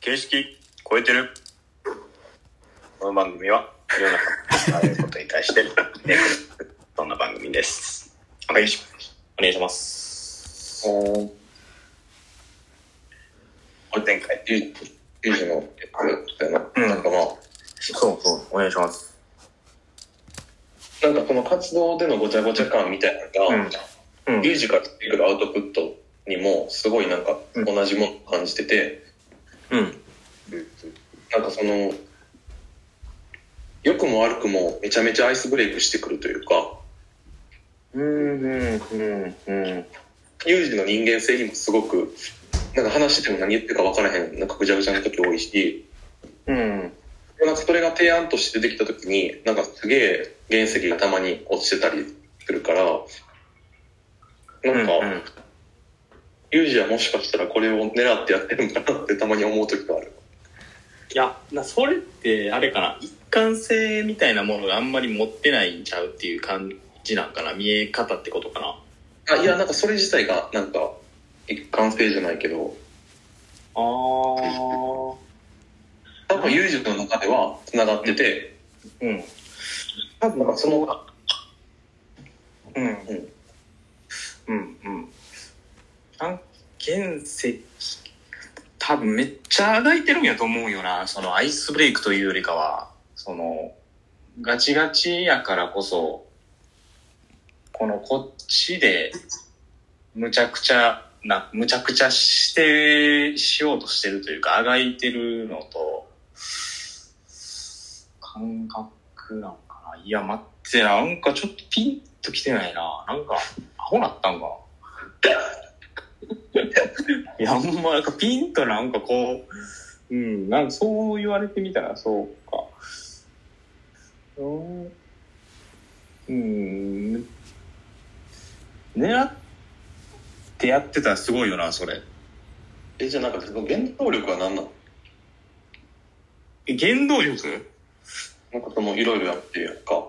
形式超えてる。この番組は世の中のあらゆることに対してそんな番組です。お願いします。これ前回ユージのやつだよな。なんかまあそうお願いします。 なんかこの活動でのごちゃごちゃ感みたいなのが、ユージから出てくるアウトプットにもすごいなんか同じものを感じてて、なんかその良くも悪くもめちゃめちゃアイスブレイクしてくるというか、ユージの人間性にもすごくなんか話しても何言ってるか分からへん、なんかぐちゃぐちゃな時多いし、なんかそれが提案として出てきた時になんかすげえ原石がたまに落ちてたりするから、なんか、ユージはもしかしたらこれを狙ってやってるんかなってたまに思う時がある。 いや、それってあれかな、一貫性みたいなものがあんまり持ってないんちゃうっていう感じなんかな、見え方ってことかな。 いや、なんかそれ自体がなんか一貫性じゃないけど、多分ユージの中では繋がってて、多分なんかその原石多分めっちゃあがいてるんやと思うよな。そのアイスブレイクというよりかは、そのガチガチやからこそ、こっちでむちゃくちゃしようとしてるというか、あがいてるのと感覚なんかな。いや待ってな、なんかちょっとピンときてないな。なんかアホなったんかいや、ほんまなんかピンとなんかこう、なんかそう言われてみたらそうか。狙ってやってたらすごいよな、それ。 じゃあなんかその原動力は何なの？ 原動力？ なんかそのいろいろやってるやんか。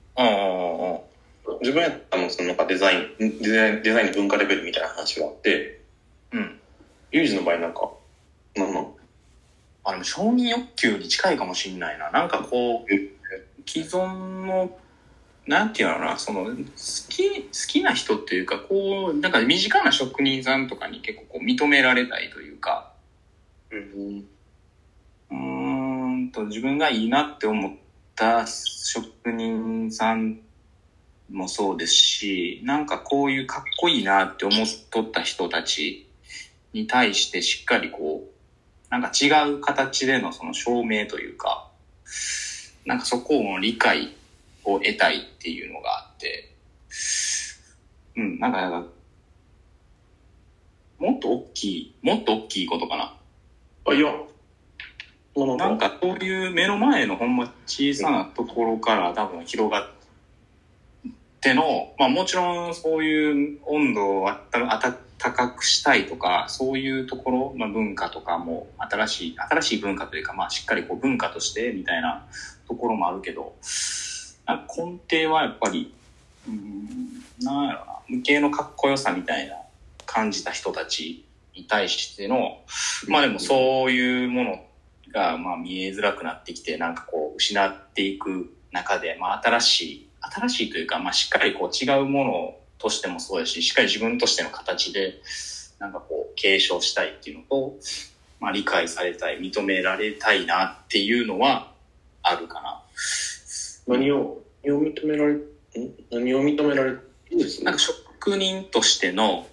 自分やったらそのなんかデザインの文化レベルみたいな話があって、ユージの場合なんか何なの？ でも承認欲求に近いかもしんないな。なんかこう既存のなんていうのかな、その好きな人っていうか、こうなんか身近な職人さんとかに結構こう認められたいというか、自分がいいなって思った職人さんもそうですし、なんかこういうかっこいいなって思っとった人たちに対してしっかりこうなんか違う形でのその証明というか、なんかそこを理解を得たいっていうのがあって、なんかもっと大きいことかな。 いや、 なんかそういう目の前のほんま小さなところから多分広がっての、もちろんそういう温度を高くしたいとか、そういうところ、文化とかも新しい文化というか、しっかりこう文化としてみたいなところもあるけど、なんか根底はやっぱり、なんやろな、無形のかっこよさみたいな感じた人たちに対しての、でもそういうものが見えづらくなってきて、なんかこう失っていく中で、新しいというか、しっかりこう違うものとしてもそうやし、しっかり自分としての形でなんかこう継承したいっていうのと、理解されたい、認められたいなっていうのはあるかな。 何を認められるんですか？ なんか職人としての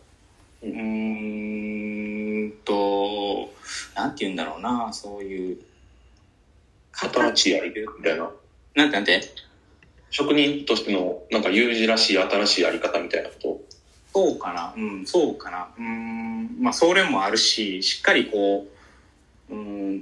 なんて言うんだろうな、そういう新しいやり方みたいな。 なんて職人としてのなんかユージらしい新しいやり方みたいなこと。 そうかな。それもあるし、しっかりこう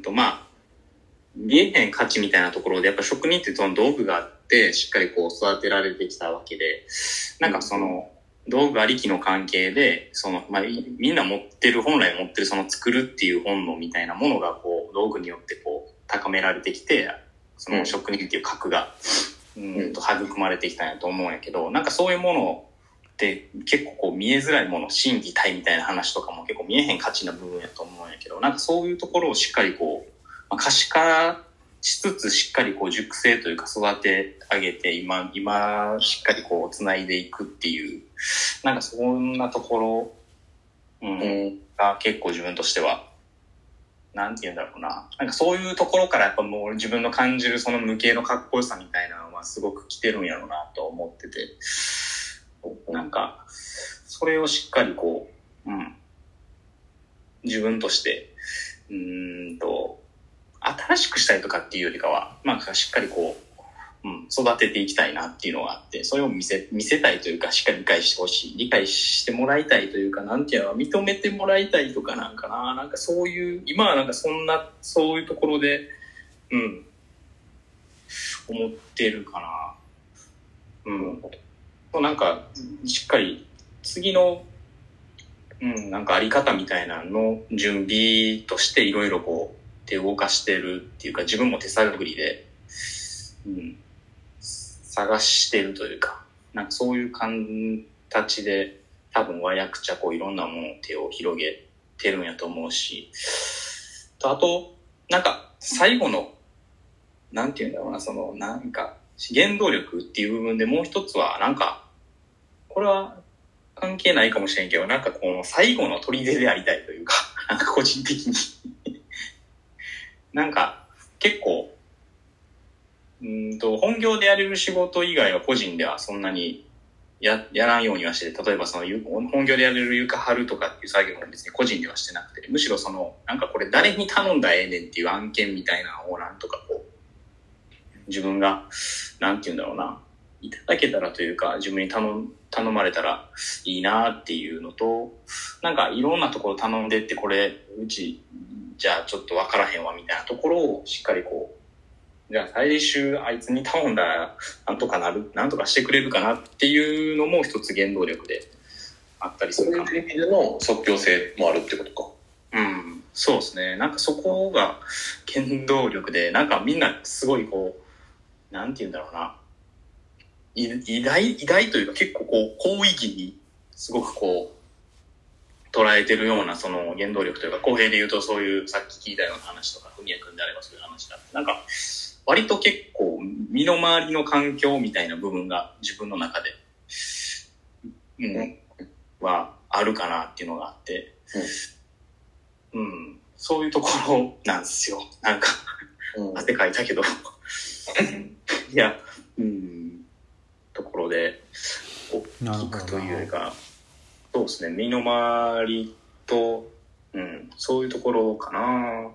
見えへん価値みたいなところで、やっぱ職人ってその道具があってしっかりこう育てられてきたわけで、なんかその道具ありきの関係で、そのみんな本来持ってるその作るっていう本能みたいなものがこう道具によってこう高められてきて、その職人っていう格が育まれてきたんやと思うんやけど、なんかそういうものって結構こう見えづらいもの、心技体みたいな話とかも結構見えへん価値な部分やと思うんやけど、なんかそういうところをしっかりこう、可視化しつつしっかりこう熟成というか育て上げて今しっかりこう繋いでいくっていう、なんかそんなところ、が結構自分としては、なんて言うんだろうな。なんかそういうところからやっぱもう自分の感じるその無形のかっこよさみたいなのはすごく来てるんやろうなと思ってて、なんかそれをしっかりこう、自分として新しくしたいとかっていうよりかは、しっかりこう、育てていきたいなっていうのがあって、それを見せたいというか、しっかり理解してほしい。理解してもらいたいというか、なんていうのは認めてもらいたいとかなんかな。なんかそういう、今はなんかそういうところで、思ってるかな。なんか、しっかり、次の、なんかあり方みたいなのの準備としていろいろこう、手を動かしてるっていうか、自分も手探りで、探してるというか、なんかそういう形で多分和訳ちゃこういろんなもの手を広げてるんやと思うし、あとなんか最後のなんていうんだろうな、そのなんか原動力っていう部分でもう一つはなんかこれは関係ないかもしれんけど、なんかこの最後の砦でありたいというか、なんか個人的になんか結構本業でやれる仕事以外は個人ではそんなにやらんようにはしてて、例えばその本業でやれる床張るとかっていう作業も別に個人ではしてなくて、むしろそのなんかこれ誰に頼んだらええねんっていう案件みたいなのをなんとかこう自分がなんていうんだろうな、いただけたらというか自分に頼まれたらいいなっていうのと、なんかいろんなところ頼んでってこれうちじゃあちょっとわからへんわみたいなところをしっかりこう、じゃあ最終あいつに頼んだらなんとかしてくれるかなっていうのも一つ原動力であったりするかな。 そういう意味での即興性もあるってことか。 そうですね。なんかそこが原動力で、なんかみんなすごいこう、なんて言うんだろうな。偉大というか結構こう、好意義にすごくこう、捉えてるようなその原動力というか、公平で言うとそういうさっき聞いたような話とか、文也君であればそういう話だって、なんか、割と結構身の回りの環境みたいな部分が自分の中で、はあるかなっていうのがあって、そういうところなんですよ。なんか、汗かいたけど、いや、ところで、大きくというか、そうですね、身の回りと、そういうところかな。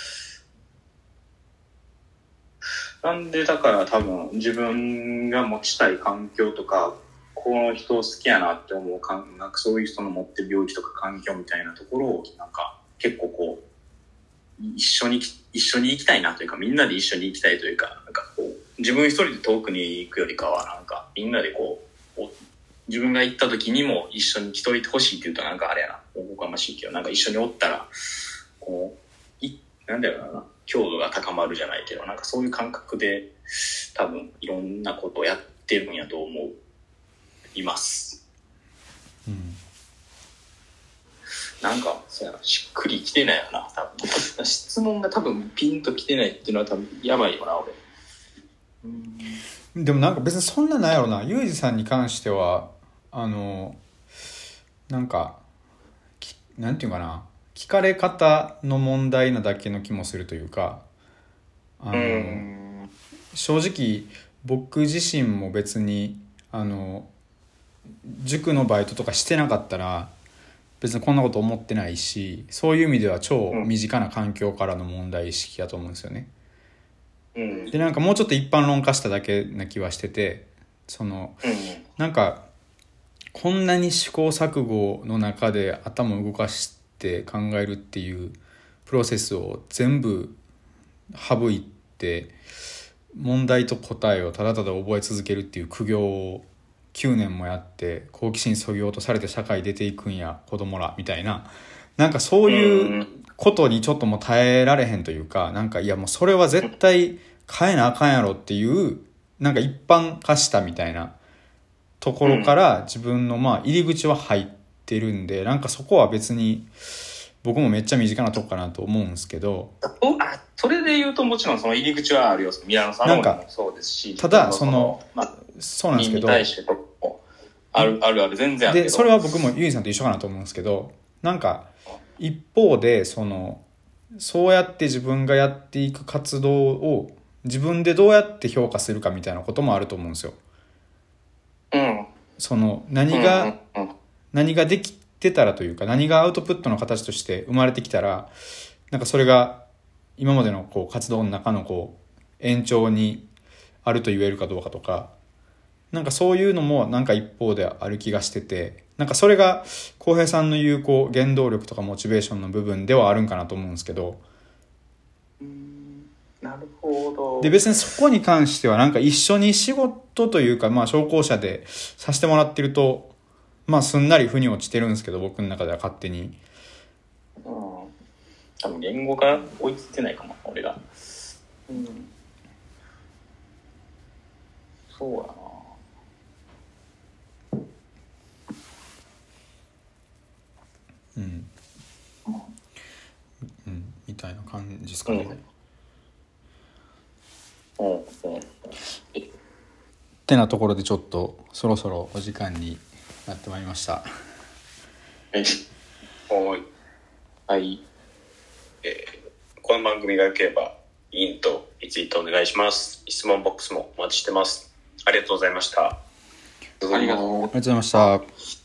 なんでだから多分自分が持ちたい環境とか、この人好きやなって思うなんかそういう人の持ってる病気とか環境みたいなところをなんか結構こう一緒に行きたいなというか、みんなで一緒に行きたいというか、なんかこう自分一人で遠くに行くよりかはなんかみんなでこう自分が行った時にも一緒に来といてほしいって言うとなんかあれやな、おこがましいけど、なんか一緒におったらこうなんだろうな、強度が高まるじゃないけど、なんかそういう感覚で多分いろんなことをやってるんやといます。なんかそうやな、しっくりきてないよな、多分。質問が多分ピンときてないっていうのは多分やばいよな、俺。 でもなんか別にそんなないやろな。ユージさんに関してはなんかなんていうかな、聞かれ方の問題なだけの気もするというか、正直僕自身も別に塾のバイトとかしてなかったら別にこんなこと思ってないし、そういう意味では超身近な環境からの問題意識だと思うんですよね。でなんかもうちょっと一般論化しただけな気はしてて、なんかこんなに試行錯誤の中で頭を動かして考えるっていうプロセスを全部省いて問題と答えをただただ覚え続けるっていう苦行を9年もやって好奇心そぎ落とされて社会出ていくんや子供らみたいな、なんかそういうことにちょっともう耐えられへんというか、なんかいやもうそれは絶対変えなあかんやろっていうなんか一般化したみたいなところから自分のまあ入り口は入ってるんで、なんかそこは別に僕もめっちゃ身近なとこかなと思うんですけど、 それで言うともちろんその入り口はあるよ。ミラノサロンもそうですし、 ただその、まあ、そうなんですけど、 に対してともある全然あるけど、 でそれは僕もゆいさんと一緒かなと思うんですけど、なんか一方でそうやって自分がやっていく活動を自分でどうやって評価するかみたいなこともあると思うんですよ。 うん。 何ができてたらというか、何がアウトプットの形として生まれてきたら、なんかそれが今までのこう活動の中のこう延長にあると言えるかどうかとか、なんかそういうのもなんか一方である気がしてて、なんかそれが浩平さんの言うこう原動力とかモチベーションの部分ではあるんかなと思うんですけど、 なるほど。 で別にそこに関してはなんか一緒に仕事というか、まあ商工社でさせてもらってると、まあすんなり腑に落ちてるんですけど、僕の中では勝手に。 多分言語が追いついてないかも、俺が。そうやな。 みたいな感じですかね。ってなところでちょっとそろそろお時間になってまいりました。 はい。この番組が良ければいいねとリツイートお願いします。質問ボックスもお待ちしてます。ありがとうございました。 ありがとうございました。